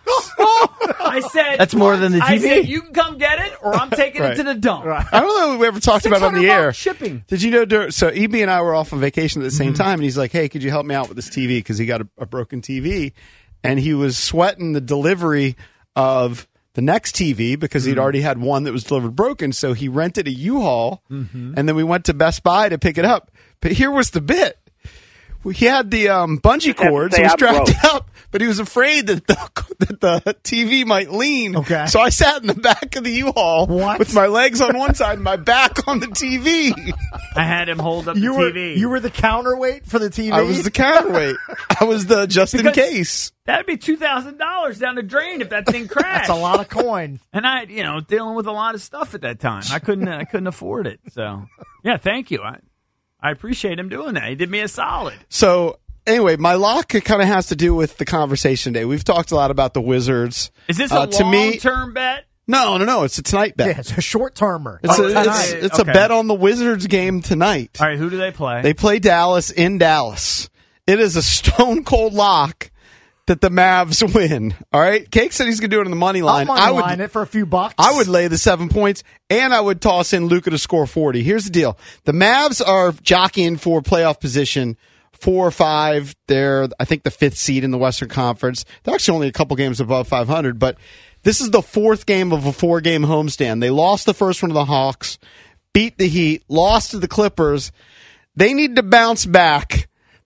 I said That's more than the I T V. said you can come get it, or I'm taking Right. it to the dump. I don't know if we ever talked about it on the six hundred air. bucks shipping. Did you know? dur- So E B and I were off on vacation at the Mm-hmm. same time, and he's like, "Hey, could you help me out with this T V?" Because he got a, a broken T V, and he was sweating the delivery of the next T V because Mm. he'd already had one that was delivered broken. So he rented a U-Haul, Mm-hmm. and then we went to Best Buy to pick it up. But here was the bit. He had the um, bungee Just have to cords. say He was I'm strapped broke. up, but he was afraid that the, that the T V might lean. Okay. So I sat in the back of the U-Haul What? with my legs on one side and my back on the T V. I had him hold up You the were T V. you were the counterweight for the T V. I was the counterweight. I was the just in Because- case. That'd be two thousand dollars down the drain if that thing crashed. That's a lot of coin. And I, you know, dealing with a lot of stuff at that time. I couldn't, I couldn't afford it. So, yeah, thank you. I, I appreciate him doing that. He did me a solid. So anyway, my lock kind of has to do with the conversation today. We've talked a lot about the Wizards. Is this a Uh, to me- long-term bet? No, no, no. It's a tonight bet. Yeah, it's a short termer. It's, Oh, a, tonight. it's, it's Okay. a bet on the Wizards game tonight. All right, who do they play? They play Dallas in Dallas. It is a stone cold lock that the Mavs win. All right, Cake said he's going to do it on the money I'll line. money I would line it for a few bucks. I would lay the seven points, and I would toss in Luka to score forty. Here's the deal: the Mavs are jockeying for playoff position. Four or five. They're, I think, the fifth seed in the Western Conference. They're actually only a couple games above five hundred, but this is the fourth game of a four-game homestand. They lost the first one to the Hawks, beat the Heat, lost to the Clippers. They need to bounce back.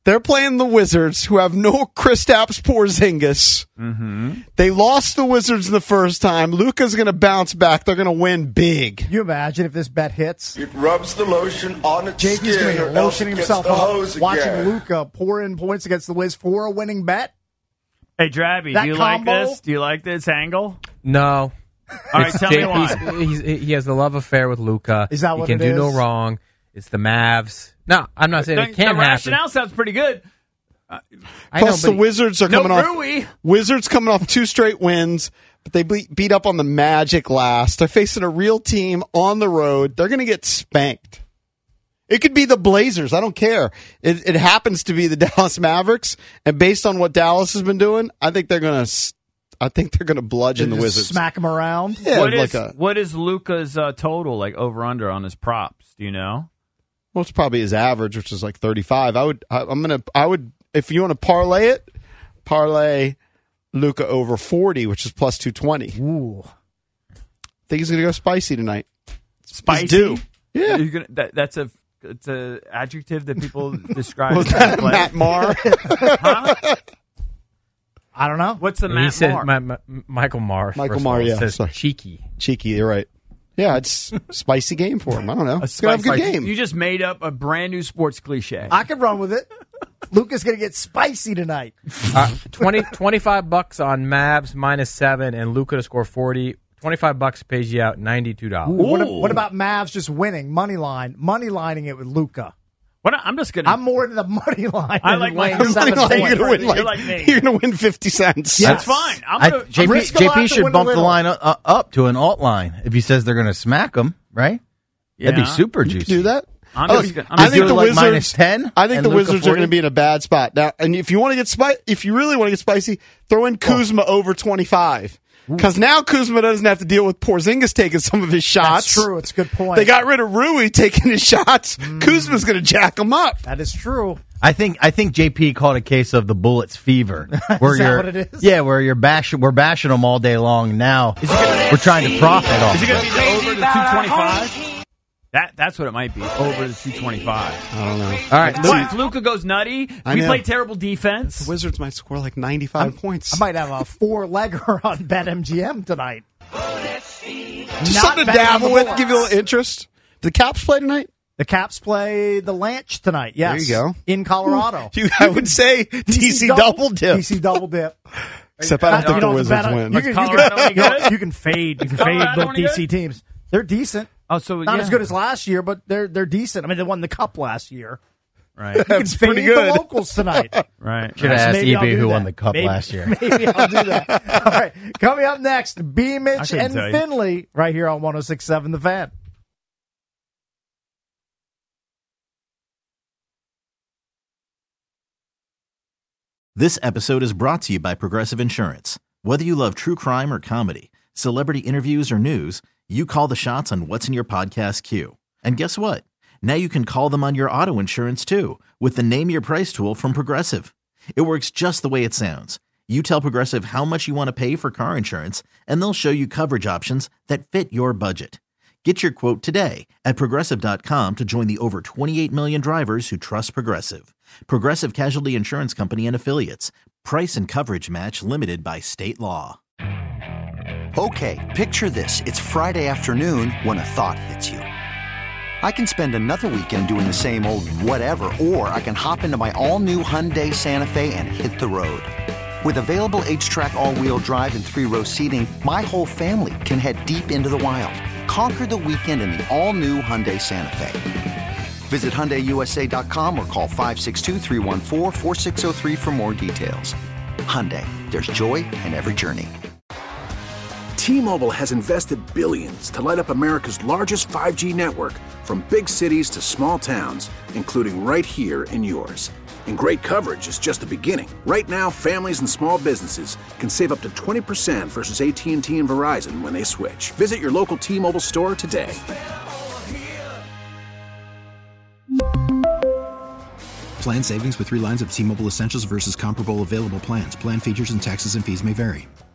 They're playing the Wizards, who have no Kristaps Porzingis. Mm-hmm. They lost the Wizards the first time. Luka's going to bounce back. They're going to win big. Can you imagine if this bet hits? It rubs the lotion on its J P's skin. going to or be else lotioning it gets himself the up, hose watching again. Luka pour in points against the Wiz for a winning bet. Hey, Drabby, That do you combo? like this? Do you like this angle? No. All right, It's tell me J- why. He's, he's, he has the love affair with Luka. Is that he what can it do no is? wrong. It's the Mavs. No, I'm not saying The, it can't the happen. rationale sounds pretty good. I Plus, know, the but Wizards are No coming off. Rui. Wizards coming off two straight wins, but they beat, beat up on the Magic last. They're facing a real team on the road. They're going to get spanked. It could be the Blazers. I don't care. It, it happens to be the Dallas Mavericks, and based on what Dallas has been doing, I think they're going to. I think they're going to bludgeon the Just Wizards. Smack them around. Yeah, what like is a. what is Luka's uh, total like over under on his props? Do you know? Well, it's probably his average, which is like thirty-five. I would. I, I'm gonna. I would. If you want to parlay it, parlay Luka over forty, which is plus two twenty. Ooh. I think he's gonna go spicy tonight. Spicy. He's due. Yeah. You're gonna, that, that's a it's a adjective that people describe. Was as that play. Matt Marr? Huh? I don't know. What's the he Matt said Marr? Ma- Ma- Michael Marr. Michael first of Marr, all, yeah, says sorry. cheeky. Cheeky. You're right. Yeah, it's spicy game for him. I don't know. It's gonna have a good Spicy. game. You just made up a brand new sports cliche. I could run with it. Luka's going to get spicy tonight. Uh, twenty, twenty-five bucks on Mavs minus seven and Luka to score forty. twenty-five bucks pays you out ninety-two dollars. What, what about Mavs just winning? Money line. Money lining it with Luka. What, I'm just gonna. I'm more into the money line. I than like my laying money seven line. points. You're gonna win You're like, like me. you're gonna win fifty cents. Yes. That's fine. I'm I, gonna, J P, risk a lot J P to should win a bump the little. line uh, up to an alt line if he says they're going to smack him, right? That'd be Yeah. super You can juicy. do that. I'm Oh, just gonna- I'm I just think do the it like Wizards. minus ten I think and the Luka Wizards are forty? going to be in a bad spot now. And if you want to get spicy, if you really want to get spicy, throw in Kuzma over twenty-five. Because now Kuzma doesn't have to deal with Porzingis taking some of his shots. That's true. It's a good point. They got rid of Rui taking his shots. Kuzma's going to jack him up. That is true. I think I think J P caught a case of the Bullets fever, where Is that you're what it is? yeah, where you're bashing we're bashing them all day long. Now we're trying to profit off. Is it going to it. be the over the two twenty-five? That that's what it might be. Over the two twenty-five. I don't know. All right, What if Luka goes nutty? I We know. play terrible defense. The Wizards might score like ninety-five points. I might have a four-legger on BetMGM tonight. Just Not something to betting on dabble the with, Bullets. give you a little interest. The Caps play tonight? The Caps play the Lanch tonight. Yes. There you go. In Colorado. You, I would say D C double dip. D C double dip. Except I don't think You the don't have to Wizards bet on- win. You can, you, Colorado can, any good? you can fade. You can Colorado fade both any D C good? teams. They're decent. Oh, so Not yeah. as good as last year, but they're they're decent. I mean, they won the Cup last year. Right. You can That's fade pretty the good. locals tonight. Right. Should have asked Maybe I'll E B do who that. won the cup Maybe- last year. Maybe I'll do that. All right. Coming up next, B. I Mitch couldn't and tell you. Finley right here on one oh six point seven The Fan. This episode is brought to you by Progressive Insurance. Whether you love true crime or comedy, celebrity interviews or news, you call the shots on what's in your podcast queue. And guess what? Now you can call them on your auto insurance too with the Name Your Price tool from Progressive. It works just the way it sounds. You tell Progressive how much you want to pay for car insurance, and they'll show you coverage options that fit your budget. Get your quote today at Progressive dot com to join the over twenty-eight million drivers who trust Progressive. Progressive Casualty Insurance Company and Affiliates. Price and coverage match limited by state law. Okay, picture this. It's Friday afternoon when a thought hits you. I can spend another weekend doing the same old whatever, or I can hop into my all-new Hyundai Santa Fe and hit the road. With available H-Track all-wheel drive and three-row seating, my whole family can head deep into the wild. Conquer the weekend in the all-new Hyundai Santa Fe. Visit Hyundai U S A dot com or call five six two, three one four, four six zero three for more details. Hyundai, there's joy in every journey. T-Mobile has invested billions to light up America's largest five G network, from big cities to small towns, including right here in yours. And great coverage is just the beginning. Right now, families and small businesses can save up to twenty percent versus A T and T and Verizon when they switch. Visit your local T-Mobile store today. Plan savings with three lines of T-Mobile Essentials versus comparable available plans. Plan features and taxes and fees may vary.